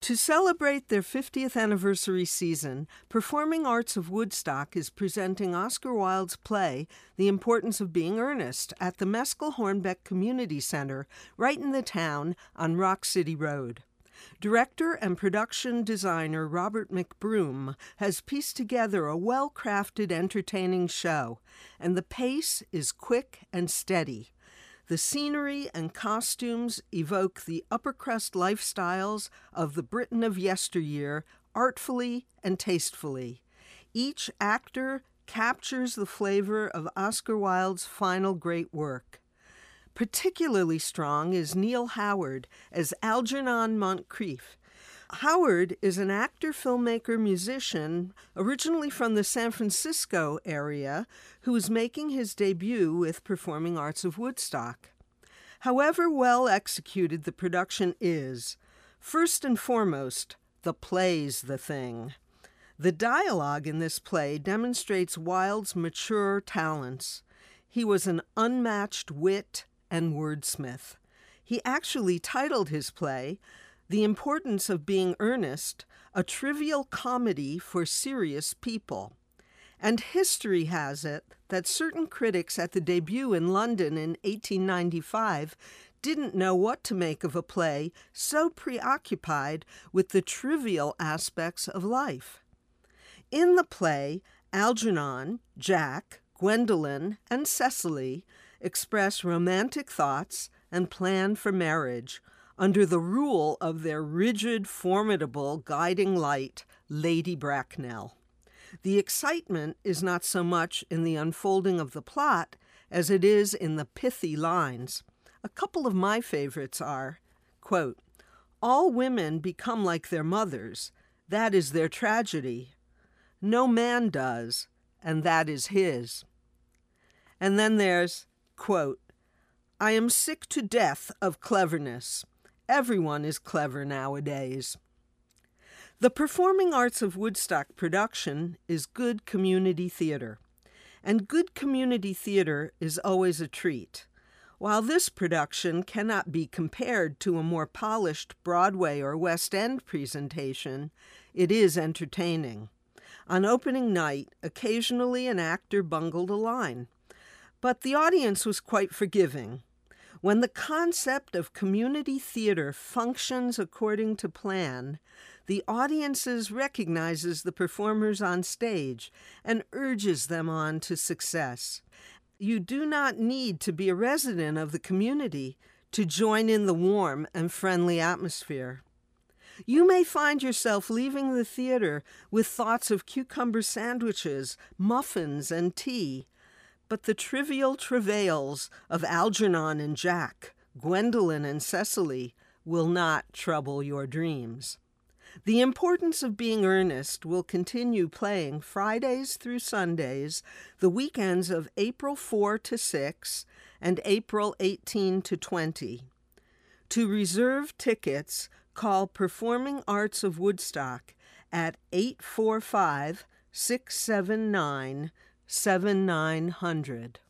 To celebrate their 50th anniversary season, Performing Arts of Woodstock is presenting Oscar Wilde's play, The Importance of Being Earnest, at the Meskel-Hornbeck Community Center, right in the town on Rock City Road. Director and production designer Robert McBroom has pieced together a well-crafted, entertaining show, and the pace is quick and steady. The scenery and costumes evoke the upper-crust lifestyles of the Britain of yesteryear artfully and tastefully. Each actor captures the flavor of Oscar Wilde's final great work. Particularly strong is Neil Howard as Algernon Moncrief. Howard is an actor, filmmaker, musician, originally from the San Francisco area, who is making his debut with Performing Arts of Woodstock. However well executed the production is, first and foremost, the play's the thing. The dialogue in this play demonstrates Wilde's mature talents. He was an unmatched wit and wordsmith. He actually titled his play, The Importance of Being Earnest, a trivial comedy for serious people. And history has it that certain critics at the debut in London in 1895 didn't know what to make of a play so preoccupied with the trivial aspects of life. In the play, Algernon, Jack, Gwendolen, and Cecily express romantic thoughts and plan for marriage under the rule of their rigid, formidable guiding light, Lady Bracknell. The excitement is not so much in the unfolding of the plot as it is in the pithy lines. A couple of my favorites are, quote, "All women become like their mothers. That is their tragedy. No man does, and that is his." And then there's, quote, "I am sick to death of cleverness. Everyone is clever nowadays." The Performing Arts of Woodstock production is good community theater, and good community theater is always a treat. While this production cannot be compared to a more polished Broadway or West End presentation, it is entertaining. On opening night, occasionally an actor bungled a line, but the audience was quite forgiving. When the concept of community theater functions according to plan, the audience recognizes the performers on stage and urges them on to success. You do not need to be a resident of the community to join in the warm and friendly atmosphere. You may find yourself leaving the theater with thoughts of cucumber sandwiches, muffins, and tea, but the trivial travails of Algernon and Jack, Gwendolen and Cecily will not trouble your dreams. The Importance of Being Earnest will continue playing Fridays through Sundays, the weekends of April 4 to 6 and April 18 to 20. To reserve tickets, call Performing Arts of Woodstock at 845-679-7900.